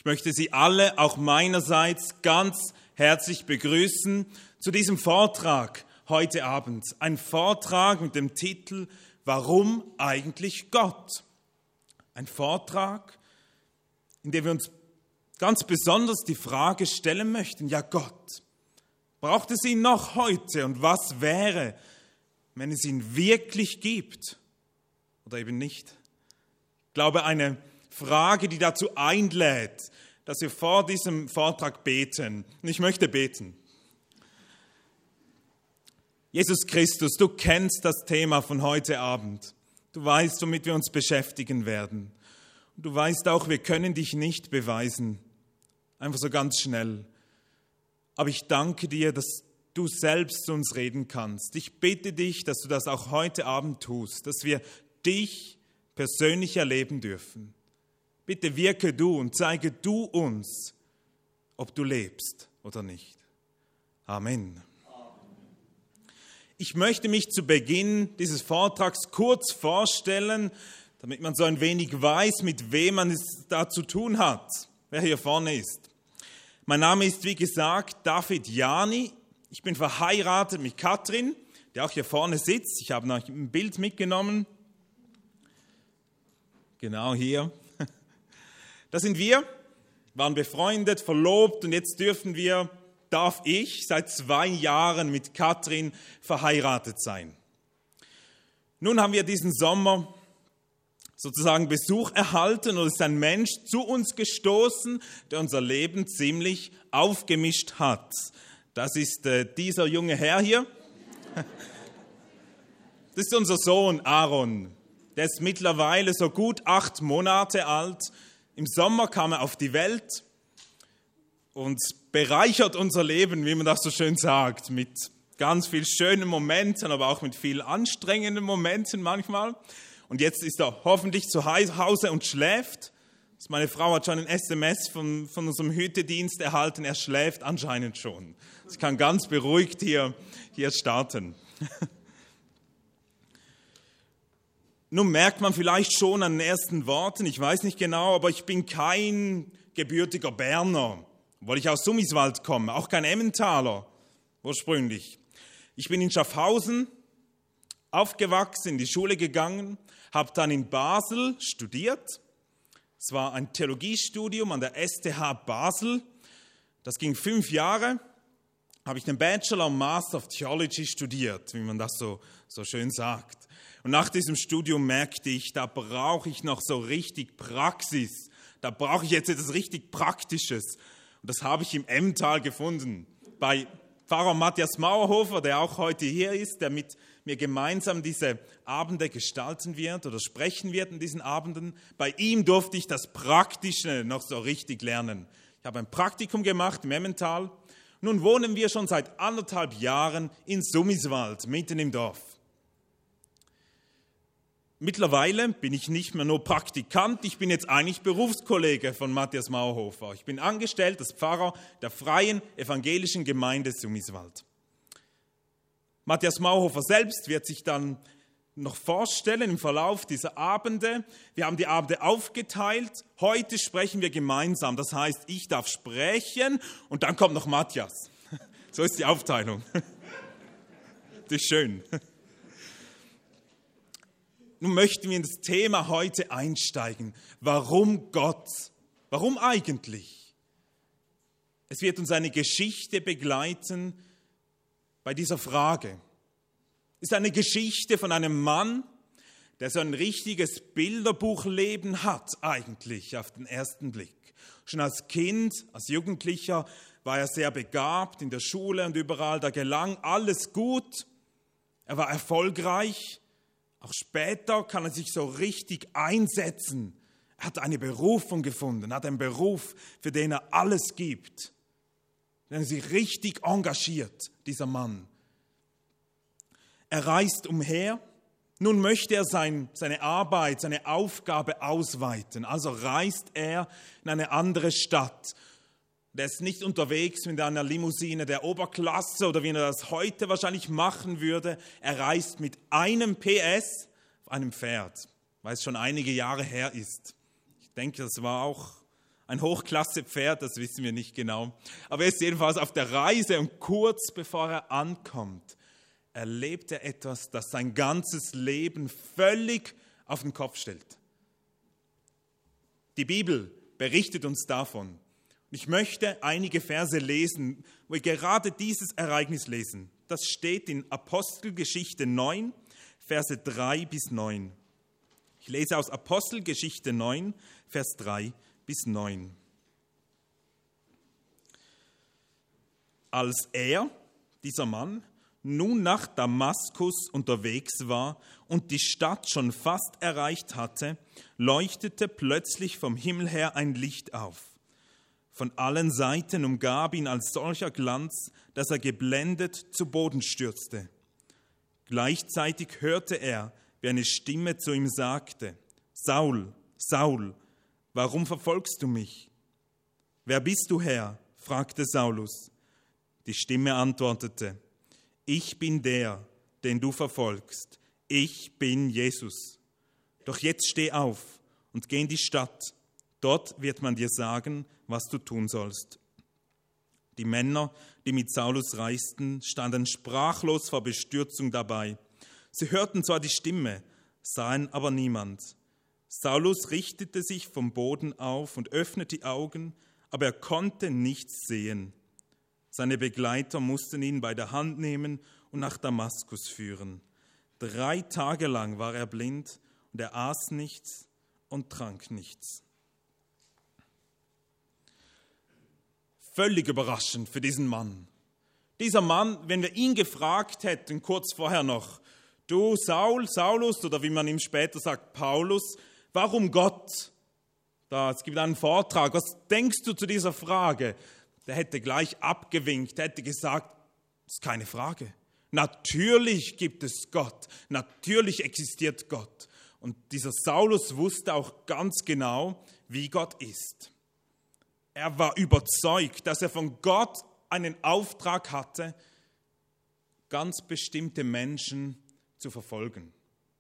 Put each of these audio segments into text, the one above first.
möchte Sie alle auch meinerseits ganz herzlich begrüßen zu diesem Vortrag heute Abend. Ein Vortrag mit dem Titel Warum eigentlich Gott? Ein Vortrag, in dem wir uns ganz besonders die Frage stellen möchten, ja Gott, braucht es ihn noch heute und was wäre, wenn es ihn wirklich gibt oder eben nicht? Ich glaube, eine Frage, die dazu einlädt, dass wir vor diesem Vortrag beten. Und ich möchte beten. Jesus Christus, du kennst das Thema von heute Abend. Du weißt, womit wir uns beschäftigen werden. Und du weißt auch, wir können dich nicht beweisen. Einfach so ganz schnell. Aber ich danke dir, dass du selbst zu uns reden kannst. Ich bitte dich, dass du das auch heute Abend tust, dass wir dich persönlich erleben dürfen. Bitte wirke du und zeige du uns, ob du lebst oder nicht. Amen. Ich möchte mich zu Beginn dieses Vortrags kurz vorstellen, damit man so ein wenig weiß, mit wem man es da zu tun hat, wer hier vorne ist. Mein Name ist, wie gesagt, David Jani. Ich bin verheiratet mit Katrin, die auch hier vorne sitzt. Ich habe noch ein Bild mitgenommen. Genau hier. Das sind wir, waren befreundet, verlobt und jetzt darf ich seit 2 Jahren mit Katrin verheiratet sein. Nun haben wir diesen Sommer sozusagen Besuch erhalten und es ist ein Mensch zu uns gestoßen, der unser Leben ziemlich aufgemischt hat. Das ist dieser junge Herr hier. Das ist unser Sohn Aaron. Der ist mittlerweile so gut 8 Monate alt. Im Sommer kam er auf die Welt und bereichert unser Leben, wie man das so schön sagt, mit ganz vielen schönen Momenten, aber auch mit vielen anstrengenden Momenten manchmal. Und jetzt ist er hoffentlich zu Hause und schläft. Meine Frau hat schon ein SMS von unserem Hütedienst erhalten, er schläft anscheinend schon. Ich kann ganz beruhigt hier starten. Nun merkt man vielleicht schon an den ersten Worten, ich weiß nicht genau, aber ich bin kein gebürtiger Berner, obwohl ich aus Sumiswald komme, auch kein Emmentaler ursprünglich. Ich bin in Schaffhausen aufgewachsen, in die Schule gegangen, habe dann in Basel studiert. Es war ein Theologiestudium an der STH Basel. Das ging 5 Jahre. Habe ich den Bachelor und Master of Theology studiert, wie man das so schön sagt. Und nach diesem Studium merkte ich, da brauche ich noch so richtig Praxis. Da brauche ich jetzt etwas richtig Praktisches. Und das habe ich im Emmental gefunden. Bei Pfarrer Matthias Mauerhofer, der auch heute hier ist, der mit mir gemeinsam diese Abende gestalten wird oder sprechen wird in diesen Abenden. Bei ihm durfte ich das Praktische noch so richtig lernen. Ich habe ein Praktikum gemacht im Emmental. Nun wohnen wir schon seit 1,5 Jahren in Sumiswald, mitten im Dorf. Mittlerweile bin ich nicht mehr nur Praktikant, ich bin jetzt eigentlich Berufskollege von Matthias Mauerhofer. Ich bin angestellt als Pfarrer der Freien Evangelischen Gemeinde Sumiswald. Matthias Mauerhofer selbst wird sich dann noch vorstellen im Verlauf dieser Abende. Wir haben die Abende aufgeteilt. Heute sprechen wir gemeinsam. Das heißt, ich darf sprechen und dann kommt noch Matthias. So ist die Aufteilung. Das ist schön. Nun möchten wir in das Thema heute einsteigen. Warum Gott? Warum eigentlich? Es wird uns eine Geschichte begleiten bei dieser Frage. Es ist eine Geschichte von einem Mann, der so ein richtiges Bilderbuchleben hat eigentlich auf den ersten Blick. Schon als Kind, als Jugendlicher war er sehr begabt in der Schule und überall, da gelang alles gut. Er war erfolgreich. Auch später kann er sich so richtig einsetzen. Er hat eine Berufung gefunden, hat einen Beruf, für den er alles gibt. Er sich richtig engagiert, dieser Mann. Er reist umher. Nun möchte er seine Arbeit, seine Aufgabe ausweiten. Also reist er in eine andere Stadt. Der ist nicht unterwegs mit einer Limousine der Oberklasse oder wie er das heute wahrscheinlich machen würde. Er reist mit einem PS auf einem Pferd, weil es schon einige Jahre her ist. Ich denke, das war auch ein Hochklasse-Pferd, das wissen wir nicht genau. Aber er ist jedenfalls auf der Reise und kurz bevor er ankommt, erlebt er etwas, das sein ganzes Leben völlig auf den Kopf stellt. Die Bibel berichtet uns davon. Ich möchte einige Verse lesen, wo wir gerade dieses Ereignis lesen. Das steht in Apostelgeschichte 9, Verse 3 bis 9. Ich lese aus Apostelgeschichte 9, Vers 3 bis 9. Als er, dieser Mann, nun nach Damaskus unterwegs war und die Stadt schon fast erreicht hatte, leuchtete plötzlich vom Himmel her ein Licht auf. Von allen Seiten umgab ihn als solcher Glanz, dass er geblendet zu Boden stürzte. Gleichzeitig hörte er, wie eine Stimme zu ihm sagte: Saul, Saul, warum verfolgst du mich? Wer bist du, Herr? Fragte Saulus. Die Stimme antwortete: Ich bin der, den du verfolgst. Ich bin Jesus. Doch jetzt steh auf und geh in die Stadt. Dort wird man dir sagen, was du tun sollst. Die Männer, die mit Saulus reisten, standen sprachlos vor Bestürzung dabei. Sie hörten zwar die Stimme, sahen aber niemand. Saulus richtete sich vom Boden auf und öffnete die Augen, aber er konnte nichts sehen. Seine Begleiter mussten ihn bei der Hand nehmen und nach Damaskus führen. 3 Tage lang war er blind und er aß nichts und trank nichts. Völlig überraschend für diesen Mann. Dieser Mann, wenn wir ihn gefragt hätten, kurz vorher noch, du Saulus, oder wie man ihm später sagt, Paulus, warum Gott? Es gibt einen Vortrag, was denkst du zu dieser Frage? Der hätte gleich abgewinkt, hätte gesagt, das ist keine Frage. Natürlich gibt es Gott, natürlich existiert Gott. Und dieser Saulus wusste auch ganz genau, wie Gott ist. Er war überzeugt, dass er von Gott einen Auftrag hatte, ganz bestimmte Menschen zu verfolgen.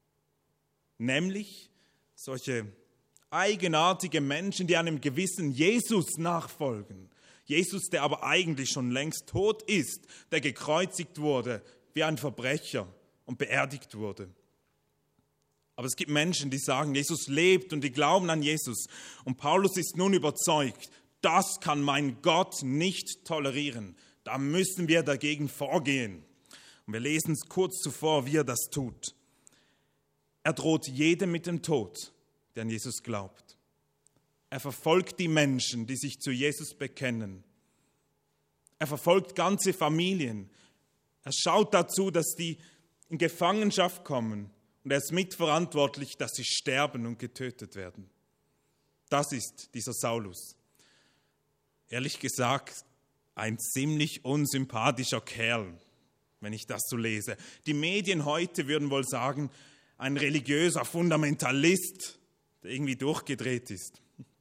Nämlich solche eigenartige Menschen, die einem gewissen Jesus nachfolgen. Jesus, der aber eigentlich schon längst tot ist, der gekreuzigt wurde wie ein Verbrecher und beerdigt wurde. Aber es gibt Menschen, die sagen, Jesus lebt und die glauben an Jesus. Und Paulus ist nun überzeugt, das kann mein Gott nicht tolerieren. Da müssen wir dagegen vorgehen. Und wir lesen es kurz zuvor, wie er das tut. Er droht jedem mit dem Tod, der an Jesus glaubt. Er verfolgt die Menschen, die sich zu Jesus bekennen. Er verfolgt ganze Familien. Er schaut dazu, dass die in Gefangenschaft kommen. Und er ist mitverantwortlich, dass sie sterben und getötet werden. Das ist dieser Saulus. Ehrlich gesagt, ein ziemlich unsympathischer Kerl, wenn ich das so lese. Die Medien heute würden wohl sagen, ein religiöser Fundamentalist, der irgendwie durchgedreht ist.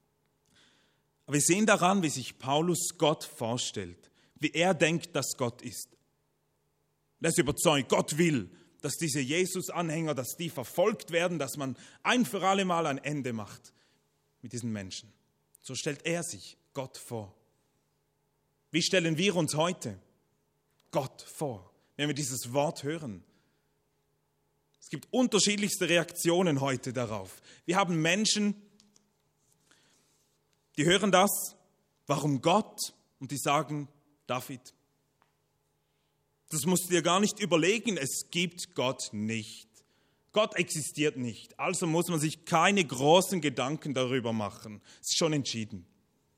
Aber wir sehen daran, wie sich Paulus Gott vorstellt, wie er denkt, dass Gott ist. Er ist überzeugt, Gott will, dass diese Jesus-Anhänger, dass die verfolgt werden, dass man ein für alle Mal ein Ende macht mit diesen Menschen. So stellt er sich Gott vor. Wie stellen wir uns heute Gott vor, wenn wir dieses Wort hören? Es gibt unterschiedlichste Reaktionen heute darauf. Wir haben Menschen, die hören das, warum Gott? Und die sagen, David. Das musst du dir gar nicht überlegen, es gibt Gott nicht. Gott existiert nicht, also muss man sich keine großen Gedanken darüber machen. Es ist schon entschieden.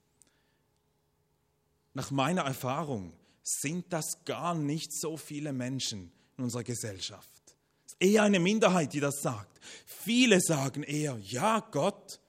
Nach meiner Erfahrung sind das gar nicht so viele Menschen in unserer Gesellschaft. Es ist eher eine Minderheit, die das sagt. Viele sagen eher, ja Gott,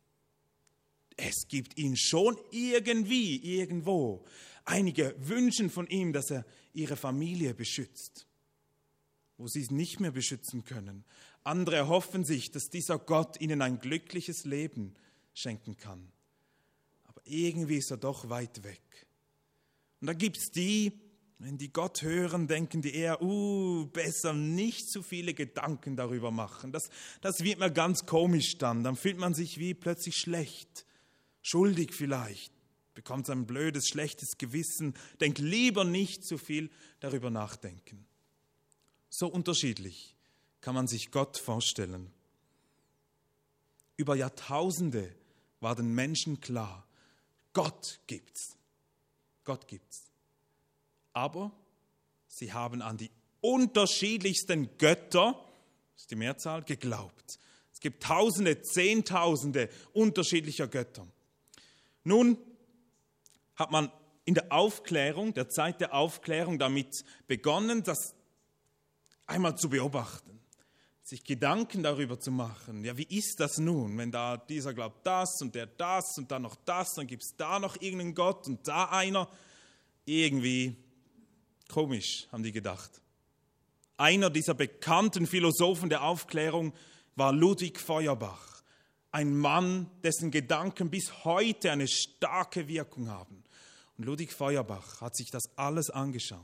es gibt ihn schon irgendwie, irgendwo. Einige wünschen von ihm, dass er ihre Familie beschützt, wo sie es nicht mehr beschützen können. Andere erhoffen sich, dass dieser Gott ihnen ein glückliches Leben schenken kann. Aber irgendwie ist er doch weit weg. Und da gibt es die, wenn die Gott hören, denken die eher, besser nicht zu viele Gedanken darüber machen. Das wird mir ganz komisch dann fühlt man sich wie plötzlich schlecht. schuldig vielleicht, bekommt ein blödes, schlechtes Gewissen, denkt lieber nicht zu viel darüber nachdenken. So unterschiedlich kann man sich Gott vorstellen. Über Jahrtausende war den Menschen klar, Gott gibt's. Gott gibt's. Aber sie haben an die unterschiedlichsten Götter, das ist die Mehrzahl, geglaubt. Es gibt Tausende, Zehntausende unterschiedlicher Götter. Nun hat man in der Aufklärung, der Zeit der Aufklärung, damit begonnen, das einmal zu beobachten, sich Gedanken darüber zu machen. Ja, wie ist das nun, wenn da dieser glaubt das und der das und dann noch das, dann gibt es da noch irgendeinen Gott und da einer. Irgendwie komisch, haben die gedacht. Einer dieser bekannten Philosophen der Aufklärung war Ludwig Feuerbach, ein Mann, dessen Gedanken bis heute eine starke Wirkung haben. Und Ludwig Feuerbach hat sich das alles angeschaut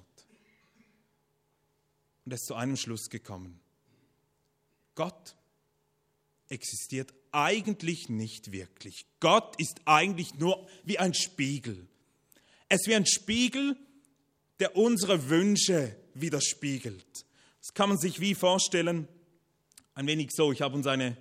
und ist zu einem Schluss gekommen. Gott existiert eigentlich nicht wirklich. Gott ist eigentlich nur wie ein Spiegel. Es ist wie ein Spiegel, der unsere Wünsche widerspiegelt. Das kann man sich wie vorstellen, ein wenig so. Ich habe uns eine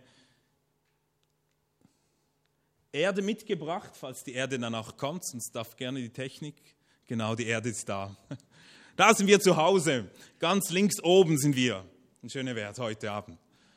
Erde mitgebracht, falls die Erde dann auch kommt, sonst darf gerne die Technik. Genau, die Erde ist da. Da sind wir zu Hause, ganz links oben sind wir. Ein schöner Wert heute Abend.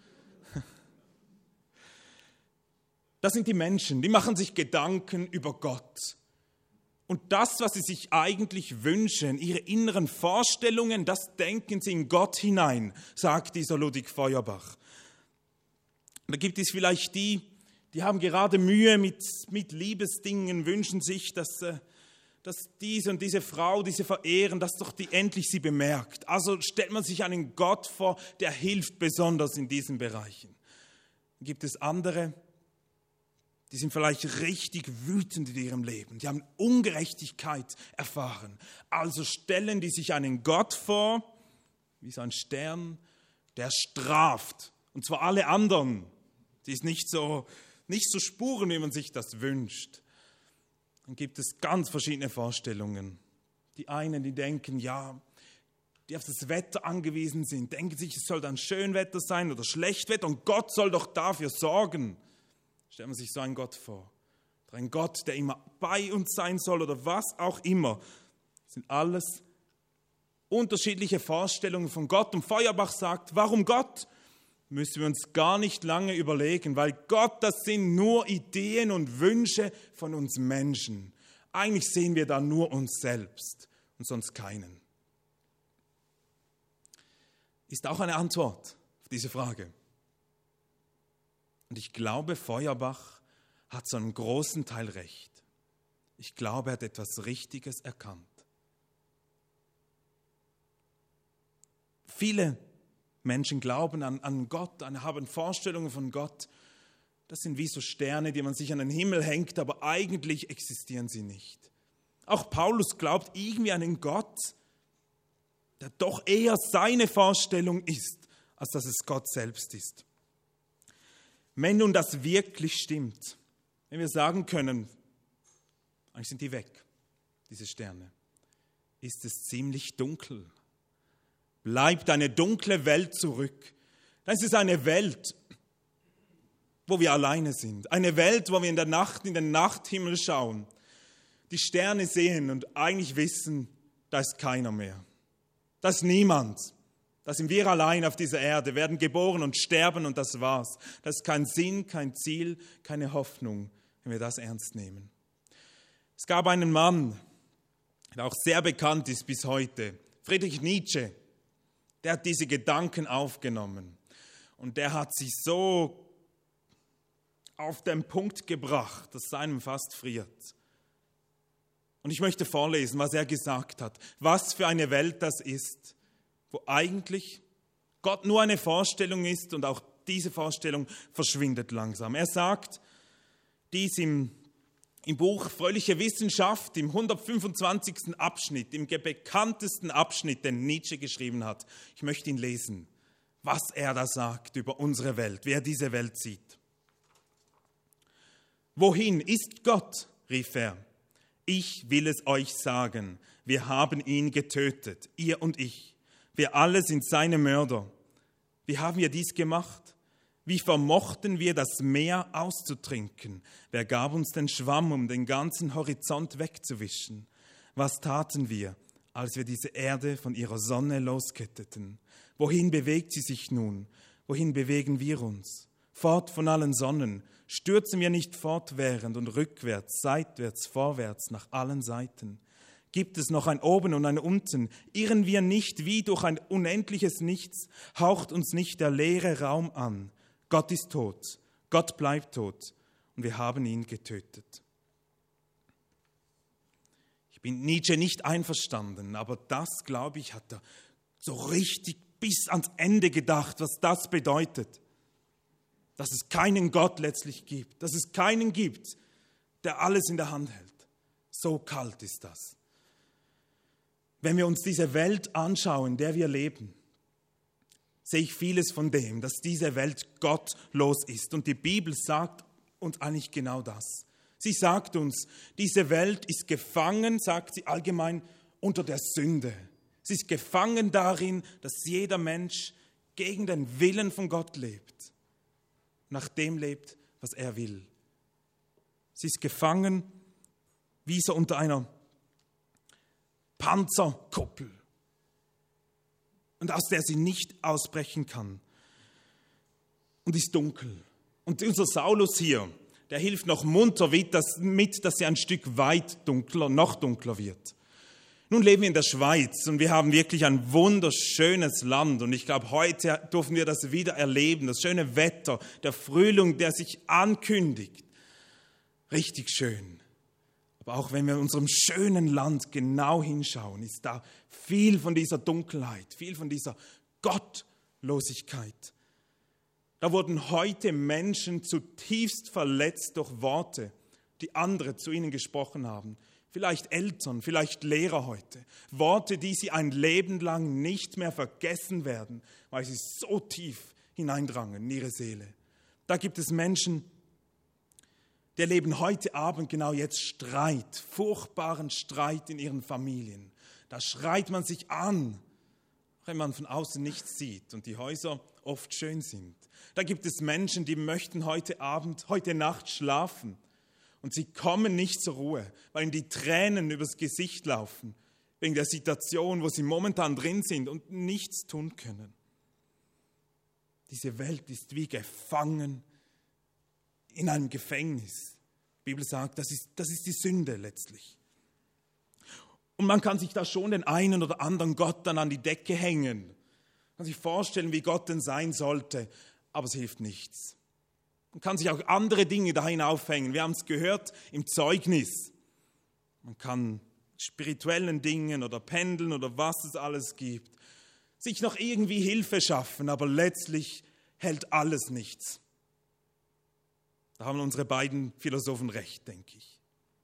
Das sind die Menschen, die machen sich Gedanken über Gott. Und das, was sie sich eigentlich wünschen, ihre inneren Vorstellungen, das denken sie in Gott hinein, sagt dieser Ludwig Feuerbach. Und da gibt es vielleicht die haben gerade Mühe mit Liebesdingen, wünschen sich, dass diese und diese Frau, die sie verehren, dass doch die endlich sie bemerkt. Also stellt man sich einen Gott vor, der hilft besonders in diesen Bereichen. Dann gibt es andere, die sind vielleicht richtig wütend in ihrem Leben. Die haben Ungerechtigkeit erfahren. Also stellen die sich einen Gott vor, wie so ein Stern, der straft. Und zwar alle anderen. Die ist nicht so spuren, wie man sich das wünscht. Dann gibt es ganz verschiedene Vorstellungen. Die einen, die denken, ja, die auf das Wetter angewiesen sind, denken sich, es soll dann Schönwetter sein oder Schlechtwetter und Gott soll doch dafür sorgen. Stellt man sich so einen Gott vor. Oder ein Gott, der immer bei uns sein soll oder was auch immer. Das sind alles unterschiedliche Vorstellungen von Gott. Und Feuerbach sagt, warum Gott? Müssen wir uns gar nicht lange überlegen, weil Gott, das sind nur Ideen und Wünsche von uns Menschen. Eigentlich sehen wir da nur uns selbst und sonst keinen. Ist auch eine Antwort auf diese Frage. Und ich glaube, Feuerbach hat zu einem großen Teil recht. Ich glaube, er hat etwas Richtiges erkannt. Viele Menschen glauben an Gott, haben Vorstellungen von Gott. Das sind wie so Sterne, die man sich an den Himmel hängt, aber eigentlich existieren sie nicht. Auch Paulus glaubt irgendwie an einen Gott, der doch eher seine Vorstellung ist, als dass es Gott selbst ist. Wenn nun das wirklich stimmt, wenn wir sagen können, eigentlich sind die weg, diese Sterne, ist es ziemlich dunkel. Bleibt eine dunkle Welt zurück. Das ist eine Welt, wo wir alleine sind. Eine Welt, wo wir in der Nacht, in den Nachthimmel schauen, die Sterne sehen und eigentlich wissen, da ist keiner mehr. Da ist niemand. Da sind wir allein auf dieser Erde, werden geboren und sterben und das war's. Das ist kein Sinn, kein Ziel, keine Hoffnung, wenn wir das ernst nehmen. Es gab einen Mann, der auch sehr bekannt ist bis heute, Friedrich Nietzsche. Der hat diese Gedanken aufgenommen und der hat sich so auf den Punkt gebracht, dass es einem fast friert. Und ich möchte vorlesen, was er gesagt hat, was für eine Welt das ist, wo eigentlich Gott nur eine Vorstellung ist und auch diese Vorstellung verschwindet langsam. Er sagt dies im Buch Fröhliche Wissenschaft, im 125. Abschnitt, im bekanntesten Abschnitt, den Nietzsche geschrieben hat. Ich möchte ihn lesen, was er da sagt über unsere Welt, wie er diese Welt sieht. Wohin ist Gott? Rief er. Ich will es euch sagen, wir haben ihn getötet, ihr und ich. Wir alle sind seine Mörder. Wie haben wir dies gemacht? Wie vermochten wir das Meer auszutrinken? Wer gab uns den Schwamm, um den ganzen Horizont wegzuwischen? Was taten wir, als wir diese Erde von ihrer Sonne losketteten? Wohin bewegt sie sich nun? Wohin bewegen wir uns? Fort von allen Sonnen. Stürzen wir nicht fortwährend und rückwärts, seitwärts, vorwärts, nach allen Seiten? Gibt es noch ein Oben und ein Unten? Irren wir nicht wie durch ein unendliches Nichts? Haucht uns nicht der leere Raum an? Gott ist tot, Gott bleibt tot und wir haben ihn getötet. Ich bin Nietzsche nicht einverstanden, aber das, glaube ich, hat er so richtig bis ans Ende gedacht, was das bedeutet. Dass es keinen Gott letztlich gibt, dass es keinen gibt, der alles in der Hand hält. So kalt ist das. Wenn wir uns diese Welt anschauen, in der wir leben, sehe ich vieles von dem, dass diese Welt gottlos ist. Und die Bibel sagt uns eigentlich genau das. Sie sagt uns, diese Welt ist gefangen, sagt sie allgemein, unter der Sünde. Sie ist gefangen darin, dass jeder Mensch gegen den Willen von Gott lebt. Nach dem lebt, was er will. Sie ist gefangen, wie so unter einer Panzerkuppel, und aus der sie nicht ausbrechen kann. Und ist dunkel. Und unser Saulus hier, der hilft noch munter mit, dass sie ein Stück weit dunkler, noch dunkler wird. Nun leben wir in der Schweiz und wir haben wirklich ein wunderschönes Land. Und ich glaube, heute dürfen wir das wieder erleben. Das schöne Wetter, der Frühling, der sich ankündigt. Richtig schön. Aber auch wenn wir in unserem schönen Land genau hinschauen, ist da viel von dieser Dunkelheit, viel von dieser Gottlosigkeit. Da wurden heute Menschen zutiefst verletzt durch Worte, die andere zu ihnen gesprochen haben. Vielleicht Eltern, vielleicht Lehrer heute. Worte, die sie ein Leben lang nicht mehr vergessen werden, weil sie so tief hineindrangen in ihre Seele. Da gibt es Menschen, die erleben heute Abend genau jetzt Streit, furchtbaren Streit in ihren Familien. Da schreit man sich an, wenn man von außen nichts sieht und die Häuser oft schön sind. Da gibt es Menschen, die möchten heute Nacht schlafen. Und sie kommen nicht zur Ruhe, weil ihnen die Tränen übers Gesicht laufen, wegen der Situation, wo sie momentan drin sind und nichts tun können. Diese Welt ist wie gefangen in einem Gefängnis. Die Bibel sagt, das ist die Sünde letztlich. Und man kann sich da schon den einen oder anderen Gott dann an die Decke hängen. Man kann sich vorstellen, wie Gott denn sein sollte, aber es hilft nichts. Man kann sich auch andere Dinge dahin aufhängen. Wir haben es gehört im Zeugnis. Man kann spirituellen Dingen oder Pendeln oder was es alles gibt, sich noch irgendwie Hilfe schaffen, aber letztlich hält alles nichts. Da haben unsere beiden Philosophen recht, denke ich.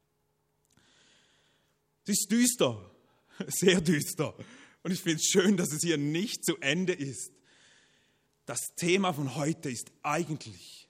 Es ist düster, sehr düster. Und ich finde es schön, dass es hier nicht zu Ende ist. Das Thema von heute ist eigentlich: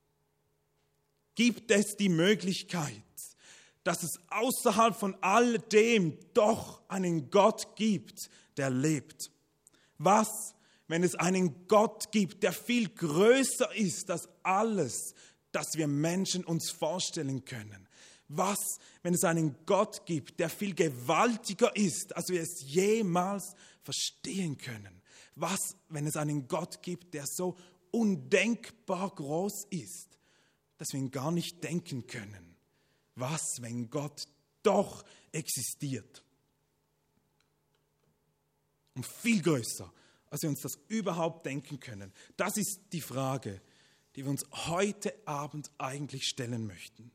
Gibt es die Möglichkeit, dass es außerhalb von all dem doch einen Gott gibt, der lebt? Was, wenn es einen Gott gibt, der viel größer ist als alles, das wir Menschen uns vorstellen können? Was, wenn es einen Gott gibt, der viel gewaltiger ist, als wir es jemals verstehen können? Was, wenn es einen Gott gibt, der so undenkbar groß ist, dass wir ihn gar nicht denken können? Was, wenn Gott doch existiert? Und viel größer, als wir uns das überhaupt denken können. Das ist die Frage, die wir uns heute Abend eigentlich stellen möchten.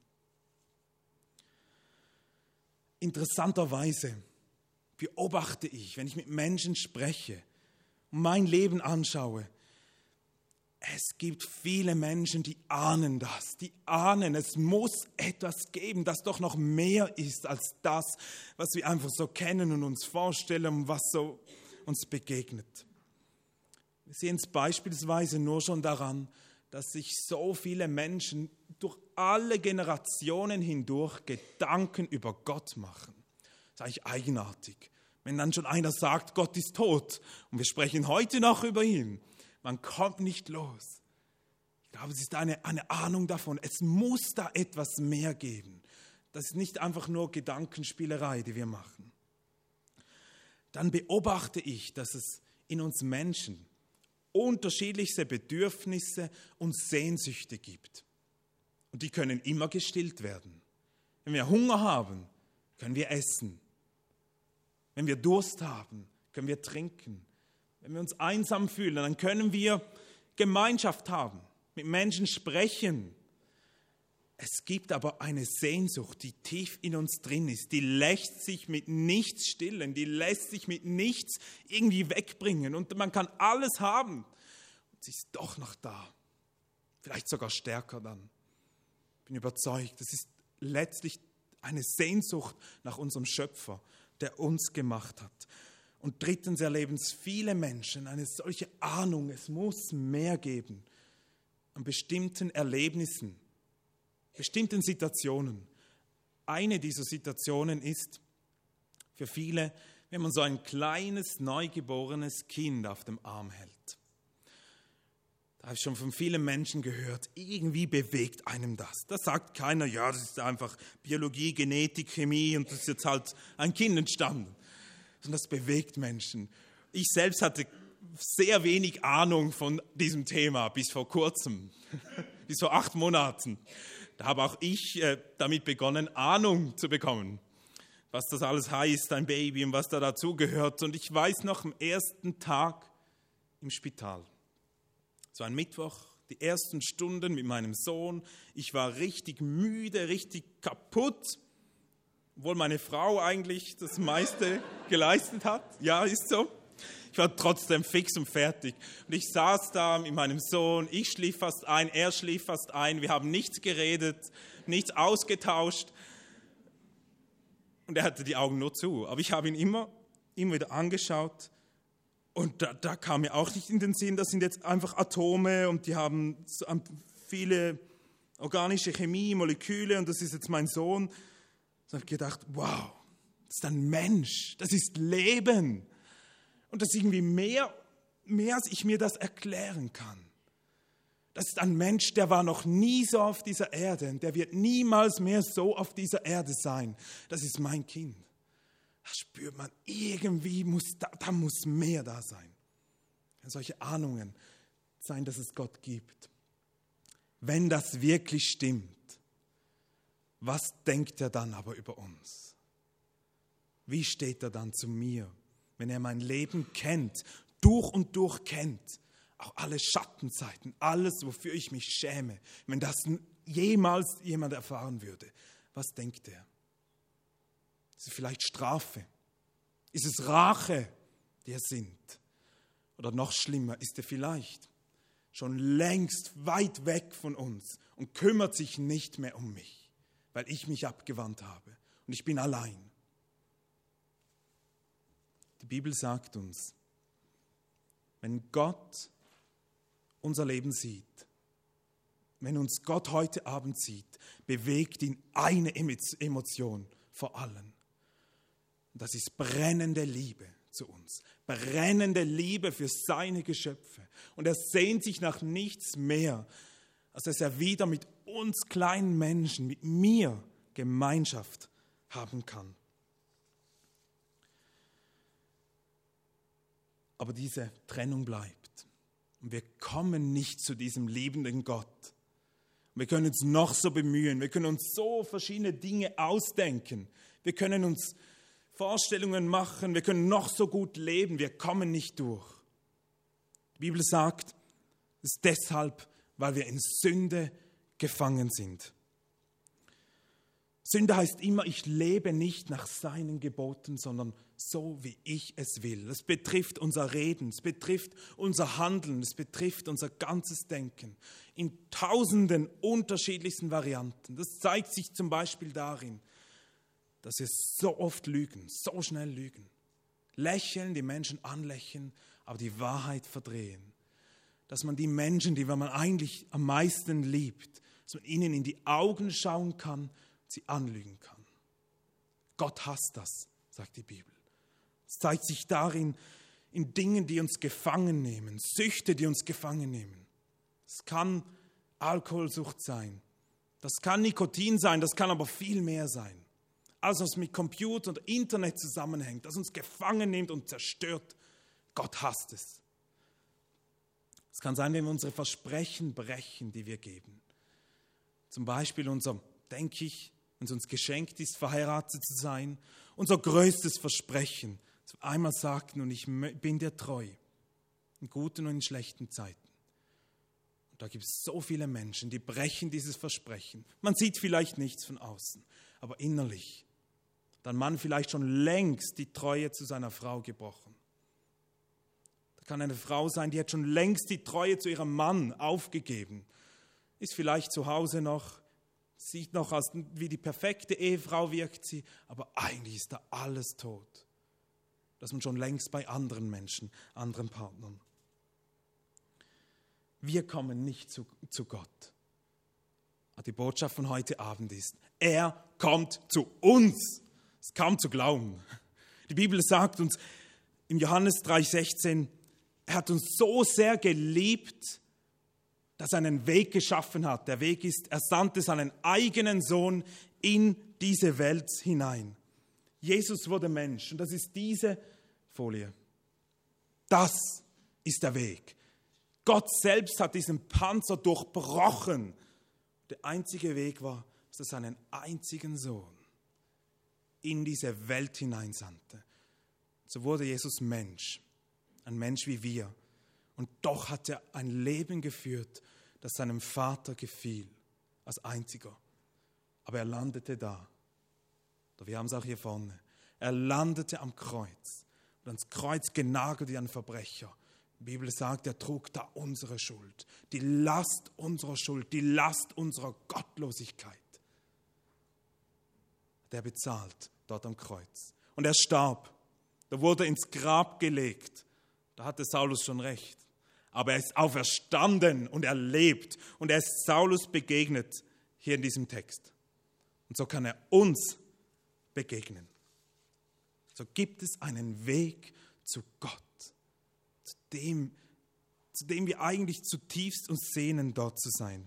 Interessanterweise beobachte ich, wenn ich mit Menschen spreche und mein Leben anschaue, es gibt viele Menschen, die ahnen das. Die ahnen, es muss etwas geben, das doch noch mehr ist als das, was wir einfach so kennen und uns vorstellen und was so uns begegnet. Wir sehen es beispielsweise nur schon daran, dass sich so viele Menschen durch alle Generationen hindurch Gedanken über Gott machen. Das ist eigentlich eigenartig. Wenn dann schon einer sagt, Gott ist tot und wir sprechen heute noch über ihn, man kommt nicht los. Ich glaube, es ist eine Ahnung davon, es muss da etwas mehr geben. Das ist nicht einfach nur Gedankenspielerei, die wir machen. Dann beobachte ich, dass es in uns Menschen unterschiedlichste Bedürfnisse und Sehnsüchte gibt. Und die können immer gestillt werden. Wenn wir Hunger haben, können wir essen. Wenn wir Durst haben, können wir trinken. Wenn wir uns einsam fühlen, dann können wir Gemeinschaft haben, mit Menschen sprechen. Es gibt aber eine Sehnsucht, die tief in uns drin ist. Die lässt sich mit nichts stillen, die lässt sich mit nichts irgendwie wegbringen. Und man kann alles haben. Und sie ist doch noch da. Vielleicht sogar stärker dann. Ich bin überzeugt, das ist letztlich eine Sehnsucht nach unserem Schöpfer, der uns gemacht hat. Und drittens erleben es viele Menschen eine solche Ahnung, es muss mehr geben an bestimmten Erlebnissen, bestimmten Situationen. Eine dieser Situationen ist für viele, wenn man so ein kleines, neugeborenes Kind auf dem Arm hält. Da habe ich schon von vielen Menschen gehört, irgendwie bewegt einem das. Da sagt keiner, ja, das ist einfach Biologie, Genetik, Chemie und das ist jetzt halt ein Kind entstanden. Sondern das bewegt Menschen. Ich selbst hatte sehr wenig Ahnung von diesem Thema bis vor kurzem, bis vor 8 Monaten. Da habe auch ich damit begonnen, Ahnung zu bekommen, was das alles heißt, ein Baby und was da dazugehört. Und ich weiß noch, am ersten Tag im Spital. Es war ein Mittwoch, die ersten Stunden mit meinem Sohn. Ich war richtig müde, richtig kaputt, obwohl meine Frau eigentlich das meiste geleistet hat. Ja, ist so. Ich war trotzdem fix und fertig. Und ich saß da mit meinem Sohn, ich schlief fast ein, er schlief fast ein. Wir haben nichts geredet, nichts ausgetauscht. Und er hatte die Augen nur zu. Aber ich habe ihn immer wieder angeschaut. Und da kam mir auch nicht in den Sinn, das sind jetzt einfach Atome und die haben viele organische Chemie, Moleküle und das ist jetzt mein Sohn. Da habe ich gedacht, wow, das ist ein Mensch, das ist Leben. Und das ist irgendwie mehr als ich mir das erklären kann. Das ist ein Mensch, der war noch nie so auf dieser Erde und der wird niemals mehr so auf dieser Erde sein. Das ist mein Kind. Da spürt man, irgendwie muss mehr da sein. Solche Ahnungen sein, dass es Gott gibt. Wenn das wirklich stimmt, was denkt er dann aber über uns? Wie steht er dann zu mir, wenn er mein Leben kennt, durch und durch kennt? Auch alle Schattenzeiten, alles, wofür ich mich schäme. Wenn das jemals jemand erfahren würde, was denkt er? Ist es vielleicht Strafe? Ist es Rache, die er sinnt? Oder noch schlimmer, ist er vielleicht schon längst weit weg von uns und kümmert sich nicht mehr um mich, weil ich mich abgewandt habe und ich bin allein? Die Bibel sagt uns, wenn Gott unser Leben sieht, wenn uns Gott heute Abend sieht, bewegt ihn eine Emotion vor allem. Und das ist brennende Liebe zu uns, brennende Liebe für seine Geschöpfe. Und er sehnt sich nach nichts mehr, als dass er wieder mit uns kleinen Menschen, mit mir Gemeinschaft haben kann. Aber diese Trennung bleibt. Und wir kommen nicht zu diesem liebenden Gott. Wir können uns noch so bemühen, wir können uns so verschiedene Dinge ausdenken. Wir können uns Vorstellungen machen, wir können noch so gut leben, wir kommen nicht durch. Die Bibel sagt, es ist deshalb, weil wir in Sünde gefangen sind. Sünde heißt immer, ich lebe nicht nach seinen Geboten, sondern so, wie ich es will. Es betrifft unser Reden, es betrifft unser Handeln, es betrifft unser ganzes Denken in tausenden unterschiedlichsten Varianten. Das zeigt sich zum Beispiel darin, dass wir so oft lügen, so schnell lügen. Lächeln, die Menschen anlächeln, aber die Wahrheit verdrehen. Dass man die Menschen, die man eigentlich am meisten liebt, dass man ihnen in die Augen schauen kann, sie anlügen kann. Gott hasst das, sagt die Bibel. Es zeigt sich darin, in Dingen, die uns gefangen nehmen, Süchte, die uns gefangen nehmen. Es kann Alkoholsucht sein, das kann Nikotin sein, das kann aber viel mehr sein. Alles, was mit Computer und Internet zusammenhängt, das uns gefangen nimmt und zerstört, Gott hasst es. Es kann sein, wenn wir unsere Versprechen brechen, die wir geben. Zum Beispiel unser, denke ich, wenn es uns geschenkt ist, verheiratet zu sein, unser größtes Versprechen, dass wir einmal sagten, und ich bin dir treu, in guten und in schlechten Zeiten. Und da gibt es so viele Menschen, die brechen dieses Versprechen. Man sieht vielleicht nichts von außen, aber innerlich hat ein Mann vielleicht schon längst die Treue zu seiner Frau gebrochen. Da kann eine Frau sein, die hat schon längst die Treue zu ihrem Mann aufgegeben, ist vielleicht zu Hause noch, sieht noch aus, wie die perfekte Ehefrau wirkt sie, aber eigentlich ist da alles tot. Das ist man schon längst bei anderen Menschen, anderen Partnern. Wir kommen nicht zu Gott. Aber die Botschaft von heute Abend ist, er kommt zu uns. Es ist kaum zu glauben. Die Bibel sagt uns im Johannes 3,16, er hat uns so sehr geliebt, dass er einen Weg geschaffen hat. Der Weg ist, er sandte seinen eigenen Sohn in diese Welt hinein. Jesus wurde Mensch und das ist diese Folie. Das ist der Weg. Gott selbst hat diesen Panzer durchbrochen. Der einzige Weg war, dass er seinen einzigen Sohn in diese Welt hineinsandte. So wurde Jesus Mensch, ein Mensch wie wir. Und doch hat er ein Leben geführt, das seinem Vater gefiel, als einziger. Aber er landete da. Wir haben es auch hier vorne. Er landete am Kreuz. Und ans Kreuz genagelt wie ein Verbrecher. Die Bibel sagt, er trug da unsere Schuld. Die Last unserer Schuld, die Last unserer Gottlosigkeit. Der bezahlt dort am Kreuz. Und er starb. Da wurde er ins Grab gelegt. Da hatte Saulus schon recht. Aber er ist auferstanden und er lebt. Und er ist Saulus begegnet hier in diesem Text. Und so kann er uns begegnen. So gibt es einen Weg zu Gott, zu dem wir eigentlich zutiefst uns sehnen, dort zu sein.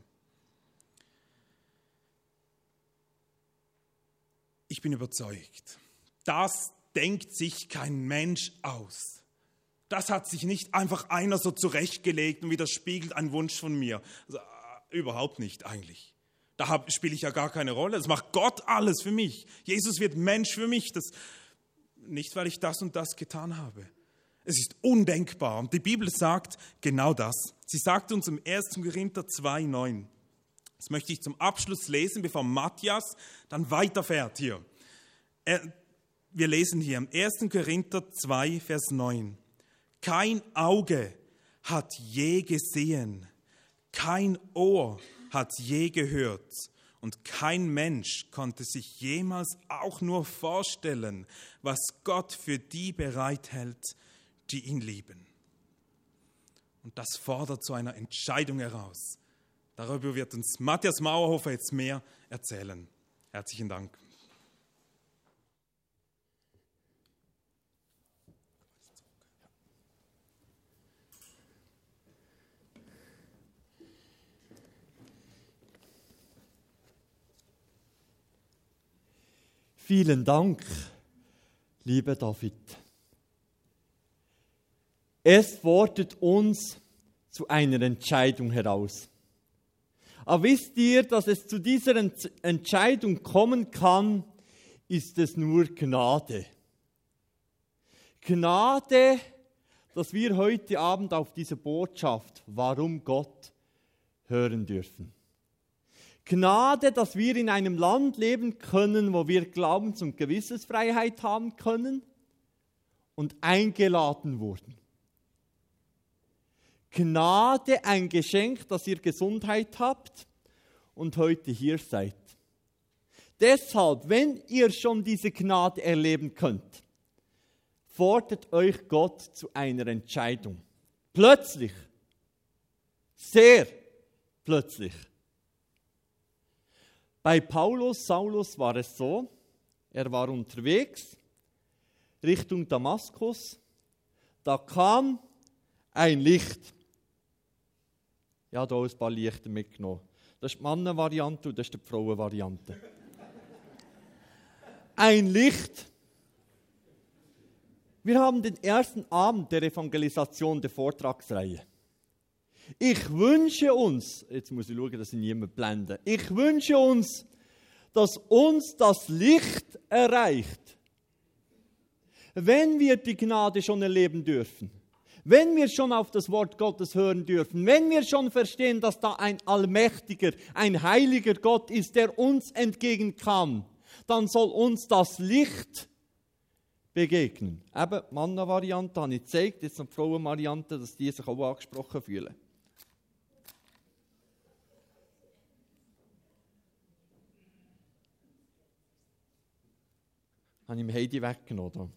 Ich bin überzeugt, das denkt sich kein Mensch aus. Das hat sich nicht einfach einer so zurechtgelegt und widerspiegelt ein Wunsch von mir. Also, überhaupt nicht eigentlich. Da spiele ich ja gar keine Rolle. Das macht Gott alles für mich. Jesus wird Mensch für mich. Nicht, weil ich das und das getan habe. Es ist undenkbar. Und die Bibel sagt genau das. Sie sagt uns im 1. Korinther 2,9. Das möchte ich zum Abschluss lesen, bevor Matthias dann weiterfährt hier. Wir lesen hier im 1. Korinther 2, Vers 9. Kein Auge hat je gesehen, kein Ohr hat je gehört und kein Mensch konnte sich jemals auch nur vorstellen, was Gott für die bereithält, die ihn lieben. Und das fordert zu einer Entscheidung heraus. Darüber wird uns Matthias Mauerhofer jetzt mehr erzählen. Herzlichen Dank. Vielen Dank, lieber David. Es fordert uns zu einer Entscheidung heraus. Aber wisst ihr, dass es zu dieser Entscheidung kommen kann, ist es nur Gnade. Gnade, dass wir heute Abend auf diese Botschaft, warum Gott, hören dürfen. Gnade, dass wir in einem Land leben können, wo wir Glaubens- und Gewissensfreiheit haben können und eingeladen wurden. Gnade, ein Geschenk, dass ihr Gesundheit habt und heute hier seid. Deshalb, wenn ihr schon diese Gnade erleben könnt, fordert euch Gott zu einer Entscheidung. Plötzlich, sehr plötzlich. Bei Saulus war es so, er war unterwegs Richtung Damaskus, da kam ein Licht. Ja, da ein paar Lichter mitgenommen. Das ist die Männervariante und das ist die Frauenvariante. Ein Licht. Wir haben den ersten Abend der Evangelisation der Vortragsreihe. Ich wünsche uns, jetzt muss ich schauen, dass ich niemand blende, ich wünsche uns, dass uns das Licht erreicht, wenn wir die Gnade schon erleben dürfen, wenn wir schon auf das Wort Gottes hören dürfen, wenn wir schon verstehen, dass da ein allmächtiger, ein heiliger Gott ist, der uns entgegenkam, dann soll uns das Licht begegnen. Eben, die Manna-Variante habe ich gezeigt, jetzt noch die Frauen-Variante, dass die sich auch angesprochen fühlen. Habe ich ihm Heidi weggenommen? Da.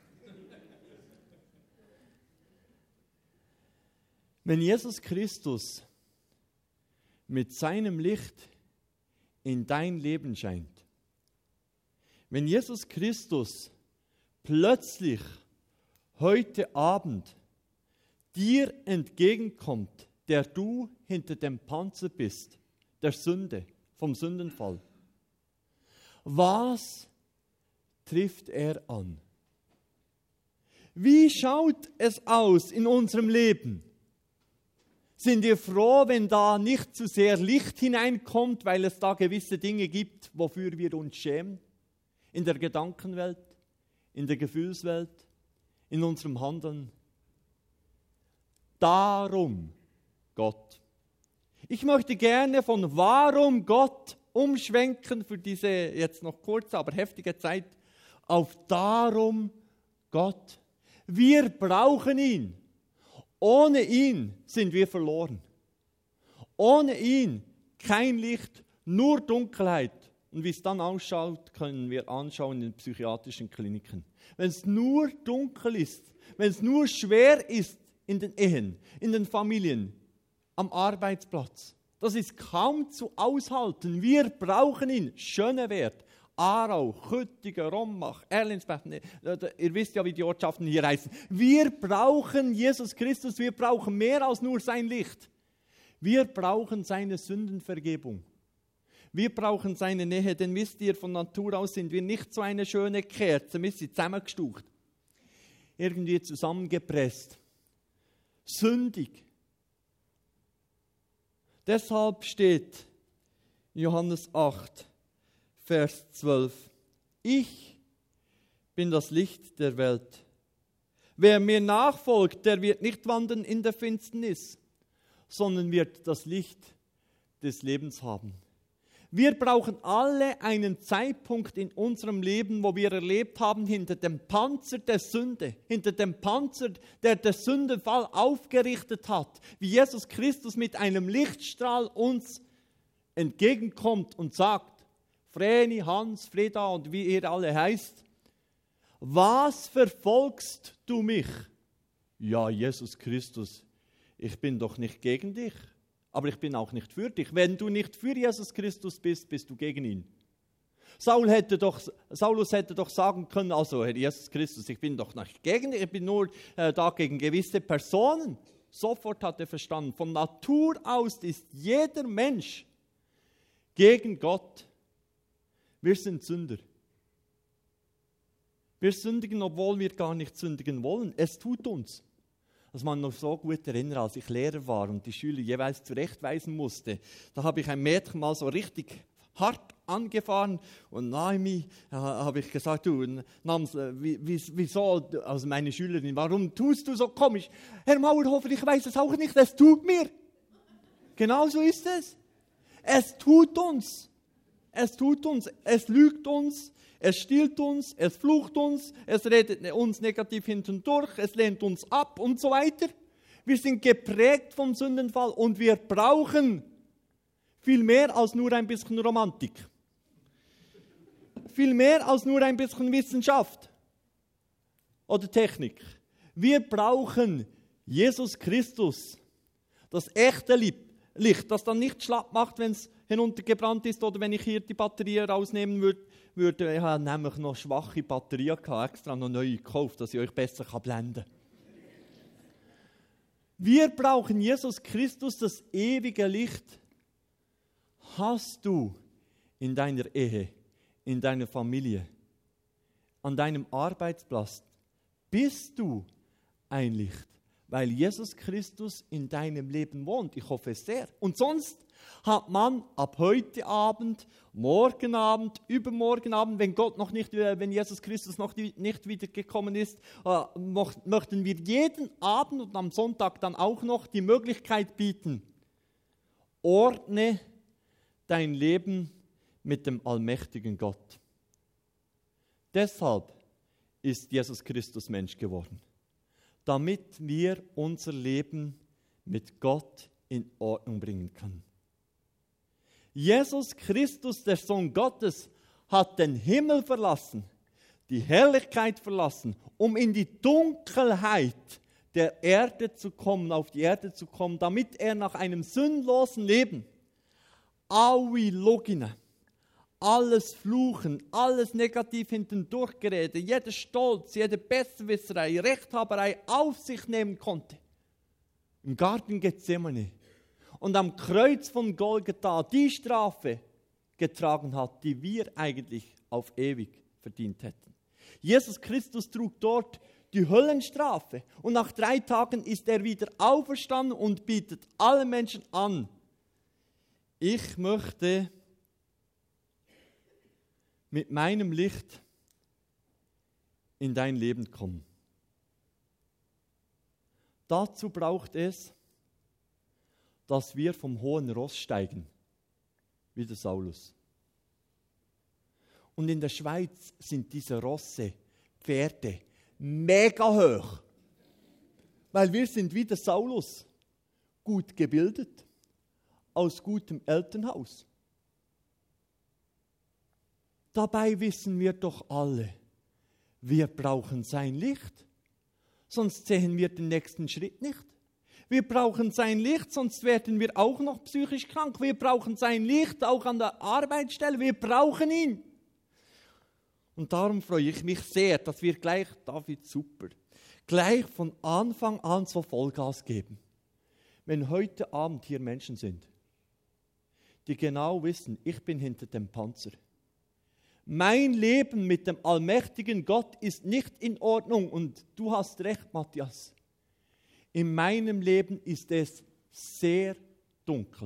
Wenn Jesus Christus mit seinem Licht in dein Leben scheint, wenn Jesus Christus plötzlich heute Abend dir entgegenkommt, der du hinter dem Panzer bist, der Sünde, vom Sündenfall, was trifft er an? Wie schaut es aus in unserem Leben? Sind wir froh, wenn da nicht zu sehr Licht hineinkommt, weil es da gewisse Dinge gibt, wofür wir uns schämen? In der Gedankenwelt, in der Gefühlswelt, in unserem Handeln. Darum Gott. Ich möchte gerne von warum Gott umschwenken für diese jetzt noch kurze, aber heftige Zeit auf darum Gott. Wir brauchen ihn. Ohne ihn sind wir verloren. Ohne ihn kein Licht, nur Dunkelheit. Und wie es dann ausschaut, können wir anschauen in den psychiatrischen Kliniken. Wenn es nur dunkel ist, wenn es nur schwer ist in den Ehen, in den Familien, am Arbeitsplatz, das ist kaum zu aushalten. Wir brauchen ihn. Schönewert, Aarau, Küttingen, Rombach, Erlinsbach, ihr wisst ja, wie die Ortschaften hier heißen. Wir brauchen Jesus Christus, wir brauchen mehr als nur sein Licht. Wir brauchen seine Sündenvergebung. Wir brauchen seine Nähe, denn wisst ihr, von Natur aus sind wir nicht so eine schöne Kerze, wir sind zusammengestucht, irgendwie zusammengepresst, sündig. Deshalb steht Johannes 8, Vers 12, ich bin das Licht der Welt. Wer mir nachfolgt, der wird nicht wandern in der Finsternis, sondern wird das Licht des Lebens haben. Wir brauchen alle einen Zeitpunkt in unserem Leben, wo wir erlebt haben, hinter dem Panzer der Sünde, hinter dem Panzer, der den Sündenfall aufgerichtet hat, wie Jesus Christus mit einem Lichtstrahl uns entgegenkommt und sagt, Vreni, Hans, Freda und wie ihr alle heißt, was verfolgst du mich? Ja, Jesus Christus, ich bin doch nicht gegen dich. Aber ich bin auch nicht für dich. Wenn du nicht für Jesus Christus bist, bist du gegen ihn. Saulus hätte doch sagen können, also Herr Jesus Christus, ich bin doch nicht gegen dich, ich bin nur da gegen gewisse Personen. Sofort hat er verstanden, von Natur aus ist jeder Mensch gegen Gott. Wir sind Sünder. Wir sündigen, obwohl wir gar nicht sündigen wollen. Es tut uns. Dass man noch so gut erinnert, als ich Lehrer war und die Schüler jeweils zurechtweisen musste. Da habe ich ein Mädchen mal so richtig hart angefahren und Naomi habe ich gesagt, du, Nams, wieso, also meine Schülerin, warum tust du so komisch? Herr Mauerhofer, ich weiß es auch nicht, es tut mir. Genau so ist es. Es tut uns. Es tut uns, es lügt uns. Es stiehlt uns, es flucht uns, es redet uns negativ hintendurch, es lehnt uns ab und so weiter. Wir sind geprägt vom Sündenfall und wir brauchen viel mehr als nur ein bisschen Romantik. Viel mehr als nur ein bisschen Wissenschaft oder Technik. Wir brauchen Jesus Christus, das echte Licht, das dann nicht schlapp macht, wenn es hinuntergebrannt ist oder wenn ich hier die Batterie rausnehmen würde. Ich habe nämlich noch schwache Batterien gehabt, extra noch neue gekauft, dass ich euch besser blenden kann. Wir brauchen Jesus Christus, das ewige Licht. Hast du in deiner Ehe, in deiner Familie, an deinem Arbeitsplatz, bist du ein Licht, weil Jesus Christus in deinem Leben wohnt? Ich hoffe es sehr. Und sonst hat man ab heute Abend, morgen Abend, übermorgen Abend, wenn Jesus Christus noch nicht wiedergekommen ist, möchten wir jeden Abend und am Sonntag dann auch noch die Möglichkeit bieten, ordne dein Leben mit dem allmächtigen Gott. Deshalb ist Jesus Christus Mensch geworden, damit wir unser Leben mit Gott in Ordnung bringen können. Jesus Christus, der Sohn Gottes, hat den Himmel verlassen, die Herrlichkeit verlassen, um in die Dunkelheit der Erde zu kommen, auf die Erde zu kommen, damit er nach einem sündlosen Leben Aui Logine, alles Fluchen, alles negativ hintendurchgerede, jeder Stolz, jede Besserwisserei, Rechthaberei auf sich nehmen konnte. Im Garten Gethsemane und am Kreuz von Golgatha die Strafe getragen hat, die wir eigentlich auf ewig verdient hätten. Jesus Christus trug dort die Höllenstrafe und nach 3 Tagen ist er wieder auferstanden und bietet allen Menschen an: Ich möchte mit meinem Licht in dein Leben kommen. Dazu braucht es, dass wir vom hohen Ross steigen, wie der Saulus. Und in der Schweiz sind diese Rosse, Pferde, mega hoch. Weil wir sind wie der Saulus, gut gebildet, aus gutem Elternhaus. Dabei wissen wir doch alle, wir brauchen sein Licht, sonst sehen wir den nächsten Schritt nicht. Wir brauchen sein Licht, sonst werden wir auch noch psychisch krank. Wir brauchen sein Licht auch an der Arbeitsstelle. Wir brauchen ihn. Und darum freue ich mich sehr, dass wir gleich von Anfang an so Vollgas geben. Wenn heute Abend hier Menschen sind, die genau wissen, ich bin hinter dem Panzer. Mein Leben mit dem allmächtigen Gott ist nicht in Ordnung. Und du hast recht, Matthias. In meinem Leben ist es sehr dunkel,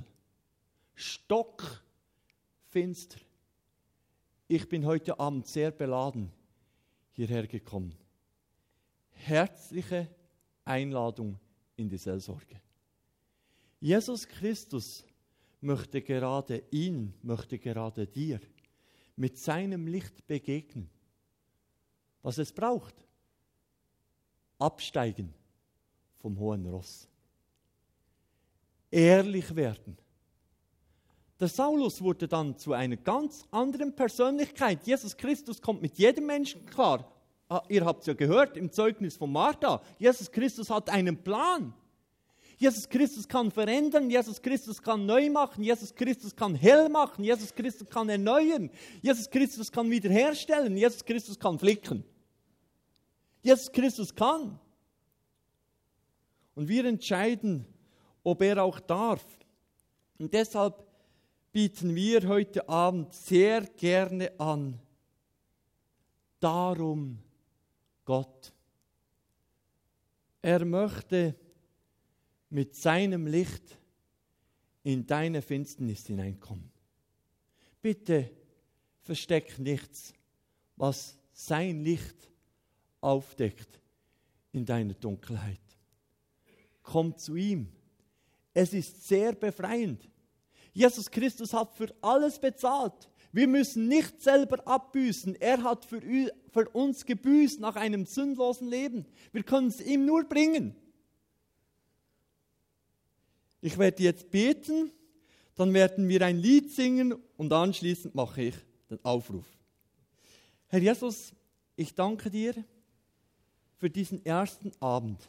stockfinster. Ich bin heute Abend sehr beladen hierher gekommen. Herzliche Einladung in die Seelsorge. Jesus Christus möchte gerade dir mit seinem Licht begegnen. Was es braucht? Absteigen vom hohen Ross. Ehrlich werden. Der Saulus wurde dann zu einer ganz anderen Persönlichkeit. Jesus Christus kommt mit jedem Menschen klar. Ihr habt es ja gehört im Zeugnis von Martha. Jesus Christus hat einen Plan. Jesus Christus kann verändern, Jesus Christus kann neu machen, Jesus Christus kann hell machen, Jesus Christus kann erneuern, Jesus Christus kann wiederherstellen, Jesus Christus kann flicken. Jesus Christus kann. Und wir entscheiden, ob er auch darf. Und deshalb bieten wir heute Abend sehr gerne an, darum Gott. Er möchte mit seinem Licht in deine Finsternis hineinkommen. Bitte versteck nichts, was sein Licht aufdeckt in deiner Dunkelheit. Komm zu ihm. Es ist sehr befreiend. Jesus Christus hat für alles bezahlt. Wir müssen nicht selber abbüßen. Er hat für uns gebüßt nach einem sündlosen Leben. Wir können es ihm nur bringen. Ich werde jetzt beten, dann werden wir ein Lied singen und anschließend mache ich den Aufruf. Herr Jesus, ich danke dir für diesen ersten Abend.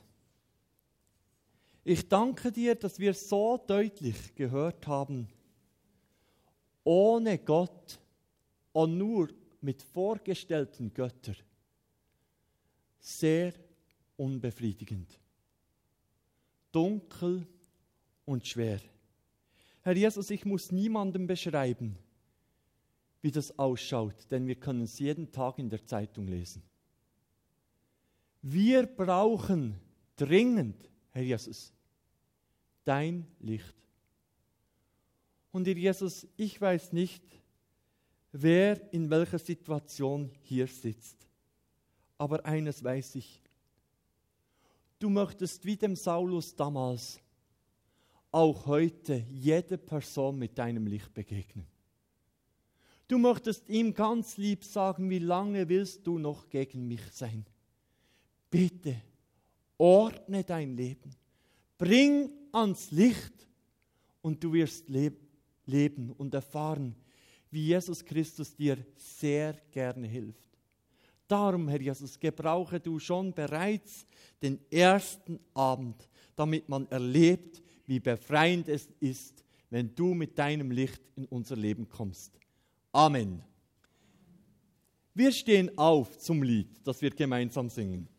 Ich danke dir, dass wir so deutlich gehört haben, ohne Gott und nur mit vorgestellten Göttern sehr unbefriedigend, dunkel und schwer. Herr Jesus, ich muss niemandem beschreiben, wie das ausschaut, denn wir können es jeden Tag in der Zeitung lesen. Wir brauchen dringend, Herr Jesus, dein Licht. Und Herr Jesus, ich weiß nicht, wer in welcher Situation hier sitzt. Aber eines weiß ich. Du möchtest wie dem Saulus damals auch heute jede Person mit deinem Licht begegnen. Du möchtest ihm ganz lieb sagen, wie lange willst du noch gegen mich sein? Bitte, ordne dein Leben. Bring ans Licht und du wirst leben und erfahren, wie Jesus Christus dir sehr gerne hilft. Darum, Herr Jesus, gebrauche du schon bereits den ersten Abend, damit man erlebt, wie befreiend es ist, wenn du mit deinem Licht in unser Leben kommst. Amen. Wir stehen auf zum Lied, das wir gemeinsam singen.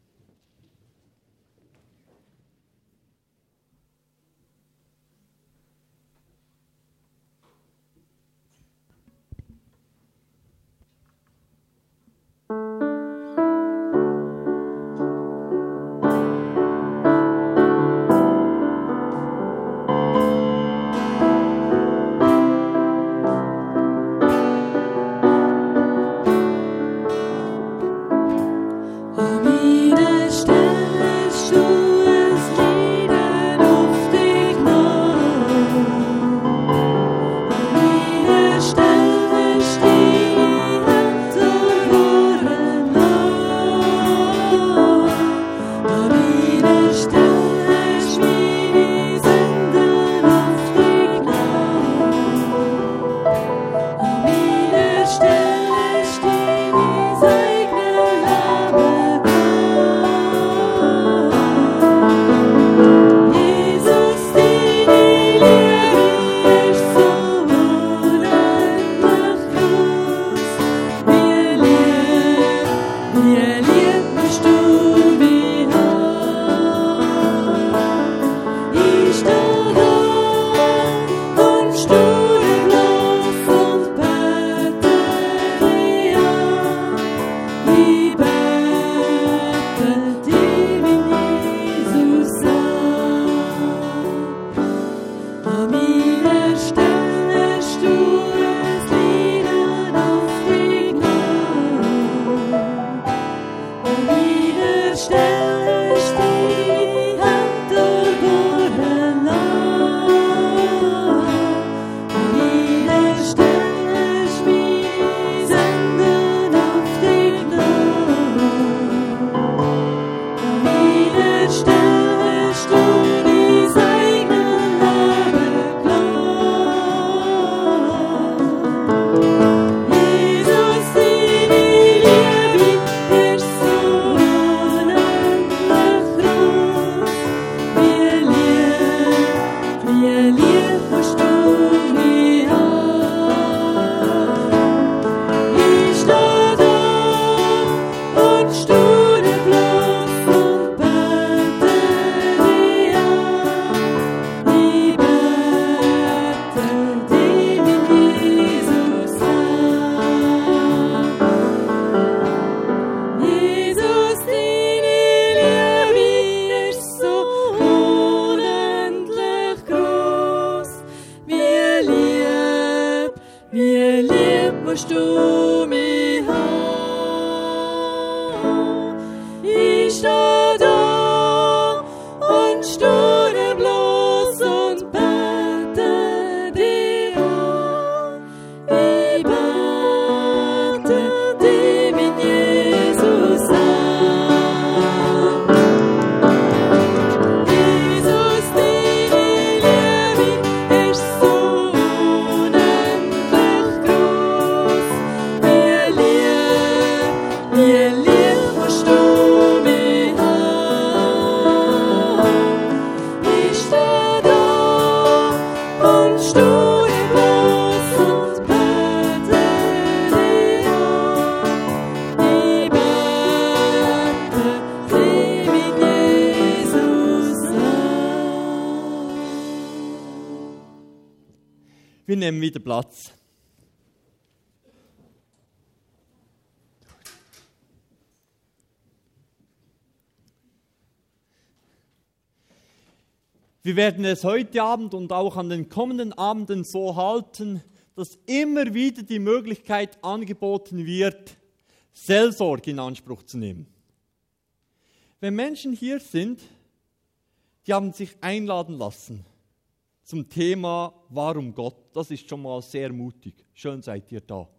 Wieder Wir nehmen wieder Platz. Wir werden es heute Abend und auch an den kommenden Abenden so halten, dass immer wieder die Möglichkeit angeboten wird, Seelsorge in Anspruch zu nehmen. Wenn Menschen hier sind, die haben sich einladen lassen zum Thema Warum Gott, das ist schon mal sehr mutig. Schön seid ihr da.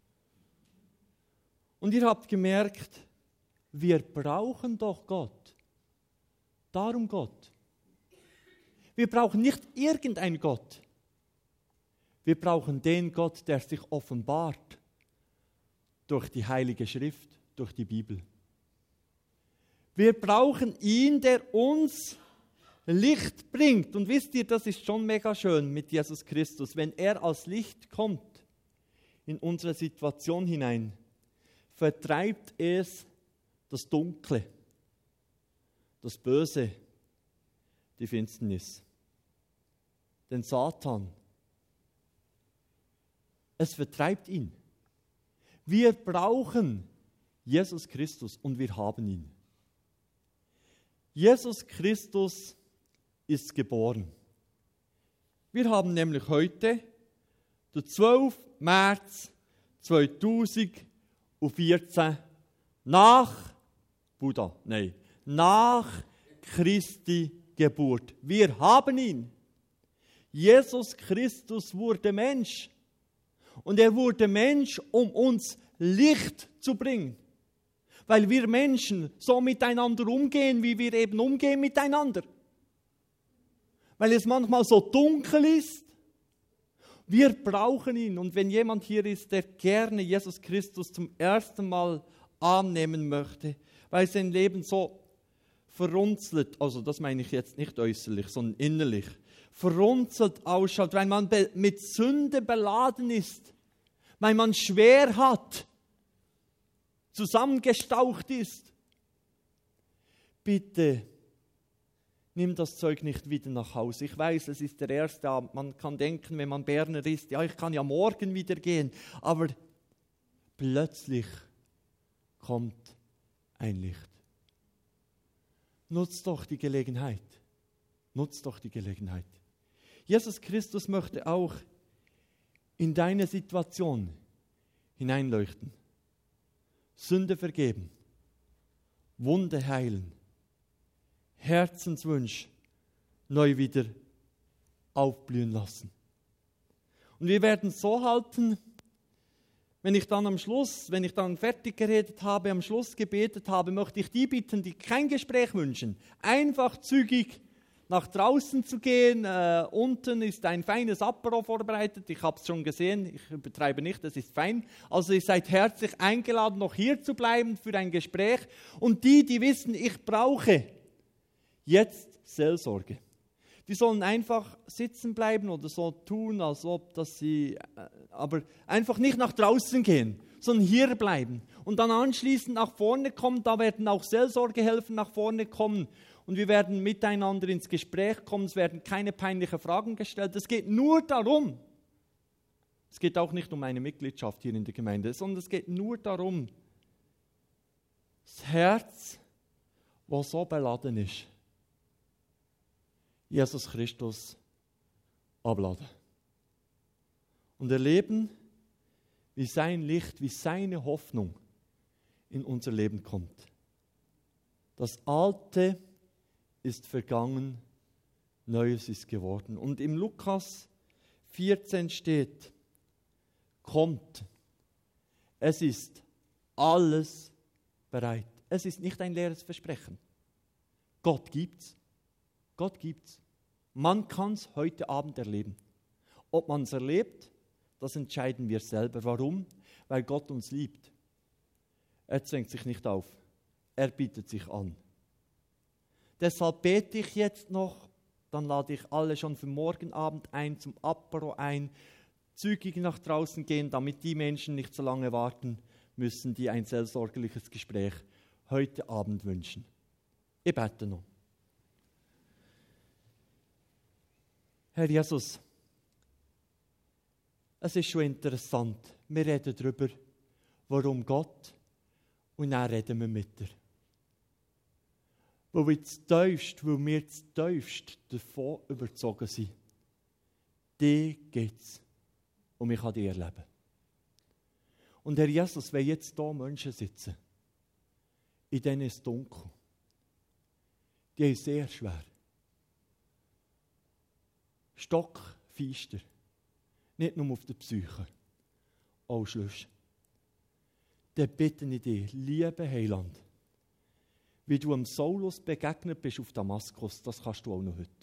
Und ihr habt gemerkt, wir brauchen doch Gott. Darum Gott. Wir brauchen nicht irgendeinen Gott. Wir brauchen den Gott, der sich offenbart durch die Heilige Schrift, durch die Bibel. Wir brauchen ihn, der uns Licht bringt. Und wisst ihr, das ist schon mega schön mit Jesus Christus. Wenn er als Licht kommt in unsere Situation hinein, vertreibt es das Dunkle, das Böse, die Finsternis, den Satan. Es vertreibt ihn. Wir brauchen Jesus Christus und wir haben ihn. Jesus Christus ist geboren. Wir haben nämlich heute den 12. März 2014 nach Christi Geburt. Wir haben ihn. Jesus Christus wurde Mensch. Und er wurde Mensch, um uns Licht zu bringen. Weil wir Menschen so miteinander umgehen, wie wir eben umgehen miteinander. Weil es manchmal so dunkel ist. Wir brauchen ihn. Und wenn jemand hier ist, der gerne Jesus Christus zum ersten Mal annehmen möchte, weil sein Leben so verrunzelt, also das meine ich jetzt nicht äußerlich, sondern innerlich, verrunzelt ausschaut, weil man mit Sünde beladen ist, weil man schwer hat, zusammengestaucht ist. Bitte, nimm das Zeug nicht wieder nach Hause. Ich weiß, es ist der erste Abend. Man kann denken, wenn man Berner ist, ja, ich kann ja morgen wieder gehen. Aber plötzlich kommt ein Licht. Nutzt doch die Gelegenheit. Nutzt doch die Gelegenheit. Jesus Christus möchte auch in deine Situation hineinleuchten. Sünde vergeben. Wunde heilen. Herzenswunsch neu wieder aufblühen lassen. Und wir werden es so halten, wenn ich dann fertig geredet habe, am Schluss gebetet habe, möchte ich die bitten, die kein Gespräch wünschen, einfach zügig nach draußen zu gehen. Unten ist ein feines Apero vorbereitet. Ich habe es schon gesehen, ich übertreibe nicht, es ist fein. Also ihr seid herzlich eingeladen, noch hier zu bleiben für ein Gespräch. Und die wissen, ich brauche jetzt Seelsorge, die sollen einfach sitzen bleiben oder so tun, als ob sie, aber einfach nicht nach draußen gehen, sondern hier bleiben. Und dann anschließend nach vorne kommen, da werden auch Seelsorgehelfer nach vorne kommen. Und wir werden miteinander ins Gespräch kommen, es werden keine peinlichen Fragen gestellt. Es geht nur darum, es geht auch nicht um eine Mitgliedschaft hier in der Gemeinde, sondern es geht nur darum, das Herz, das so beladen ist, Jesus Christus abladen. Und erleben, wie sein Licht, wie seine Hoffnung in unser Leben kommt. Das Alte ist vergangen, Neues ist geworden. Und im Lukas 14 steht, kommt, es ist alles bereit. Es ist nicht ein leeres Versprechen. Gott gibt's. Gott gibt's. Man kann es heute Abend erleben. Ob man es erlebt, das entscheiden wir selber. Warum? Weil Gott uns liebt. Er zwängt sich nicht auf. Er bietet sich an. Deshalb bete ich jetzt noch, dann lade ich alle schon für morgen Abend ein, zum Apero ein, zügig nach draußen gehen, damit die Menschen nicht so lange warten müssen, die ein seelsorgerliches Gespräch heute Abend wünschen. Ich bete noch. Herr Jesus, Es ist schon interessant. Wir reden darüber, warum Gott, und dann reden wir mit dir. Weil wir zu tiefst davon überzogen sind. Die gibt es. Und ich kann die erleben. Und Herr Jesus, wenn jetzt hier Menschen sitzen, in denen ist es dunkel, die haben es sehr schwer. Stockfeister. Nicht nur auf der Psyche. Auch Schluss. Dann bitte ich dich, liebe Heiland, wie du am Saulus begegnet bist auf Damaskus, das kannst du auch noch heute.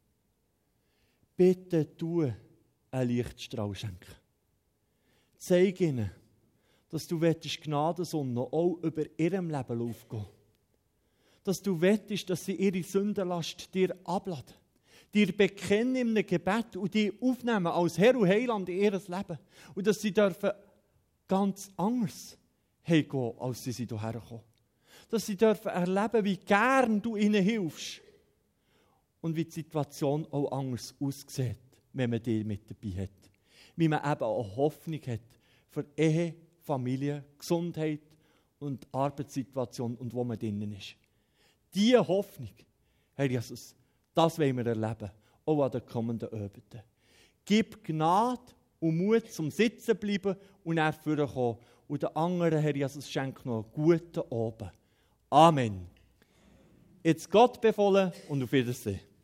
Bitte du einen Lichtstrahl schenken. Zeig ihnen, dass du die Gnadensonne auch über ihrem Leben aufgehen. Dass du wettest, dass sie ihre Sündenlast dir abladen. Dir bekennen in einem Gebet und die aufnehmen als Herr und Heiland in ihr Leben. Und dass sie dürfen ganz anders heimgehen, als sie hierher kommen. Dass sie dürfen erleben, wie gern du ihnen hilfst. Und wie die Situation auch anders aussieht, wenn man dich mit dabei hat. Wie man eben auch Hoffnung hat für Ehe, Familie, Gesundheit und Arbeitssituation und wo man drinnen ist. Diese Hoffnung, Herr Jesus, das wollen wir erleben, auch an den kommenden Abenden. Gib Gnade und Mut zum Sitzen bleiben und nach vorne kommen. Und den anderen, Herr Jesus, schenk noch einen guten Abend. Amen. Jetzt Gott befohlen und auf Wiedersehen.